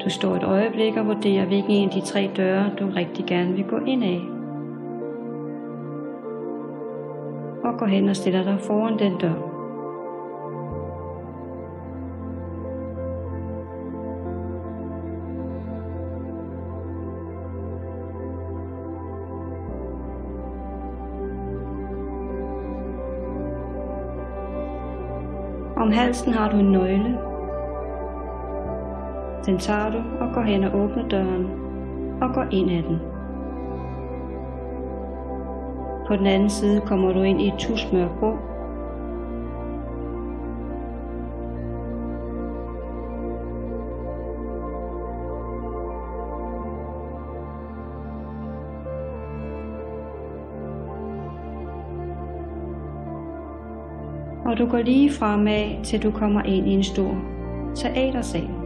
Du står et øjeblik og vurderer, hvilken en af de 3 døre, du rigtig gerne vil gå ind af. Og går hen og stiller dig foran den dør. Om halsen har du en nøgle. Den tager du og går hen og åbner døren og går ind ad den. På den anden side kommer du ind i et tusmørkt rum. Og du går lige fremad, til du kommer ind i en stor teatersal.